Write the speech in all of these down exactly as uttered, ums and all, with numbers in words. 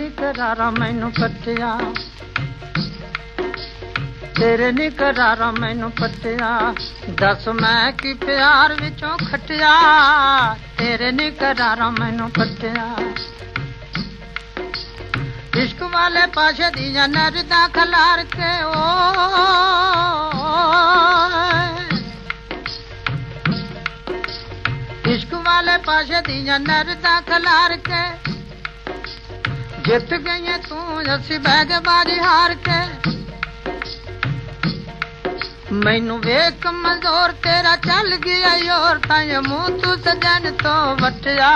नी करारा मैनू पट्टिया तेरे नी करारा मैनू पट्टिया दस मैं की प्यार विचों खटिया तेरे नी करारा मैनू पट्टिया इश्क वाले पाशे दिया नरदा खलार के ओ इश्क वाले पाशे दिया नरदा खलार के जित गई तू असी बैग बाजी हार के मैनू वेख कमजोर तेरा चल गया योर ताए मुंह तू सजन तो वटिया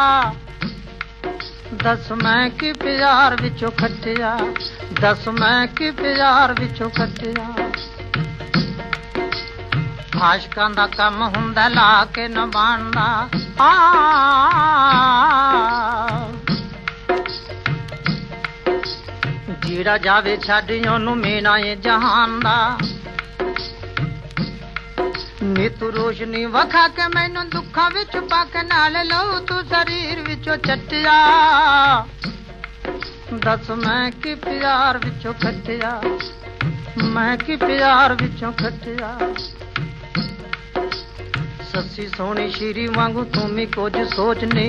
दस मैं की प्यार विचों खटिया दस मैं की प्यार विचों खटिया आशकां दा कम हुंदा ला के न बाणदा आ जीड़ा जावे छड्ड ओनू मीना ए जहान दा नी तू रोशनी वखा के मैनू दुखा विच पाके नाल लो तू शरीर विचों चटिया दस मैं की प्यार विचों खटिया मैं की प्यार विचों खटिया ससी सोनी श्री वांगू तू भी कुछ सोचनी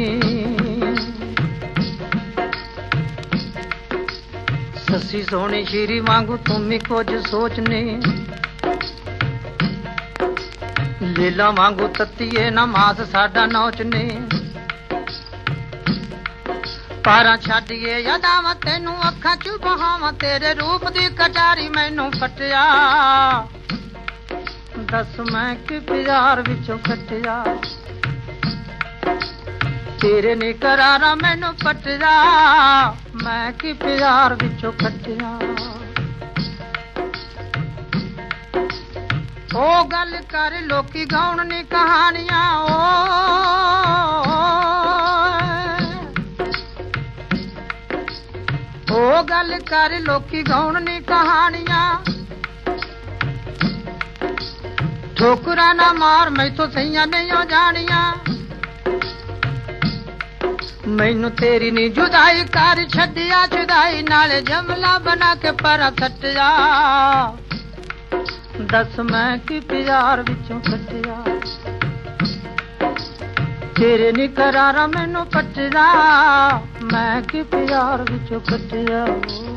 ससी सोनी श्री वांगू तू भी कुछ सोचनी लीला वांगू तत्तीए नमाज साडा नौचने पारा छड्डिए यादां तेनू अखां च बहावां तेरे रूप दी कटारी मैनू फटिया दस मैं की प्यार विचों खटिया तेरे नी करारा मैनू पटिया मैं की प्यार विचों खटिया ओ गल कर लोकी गाउण नी कहानियां ओ ओ गल कर लोकी गाउण नी कहानियां ठोकरा ना मार मैं तो सैया नहीं हो जानिया मैनू तेरी नी जुदाई कर छड्डिया जुदाई नाले जमला बना के परा सटिया दस मैं की प्यार विचों खटिया तेरे नी करारा मैनू पटिया मैं की प्यार विचों खटिया।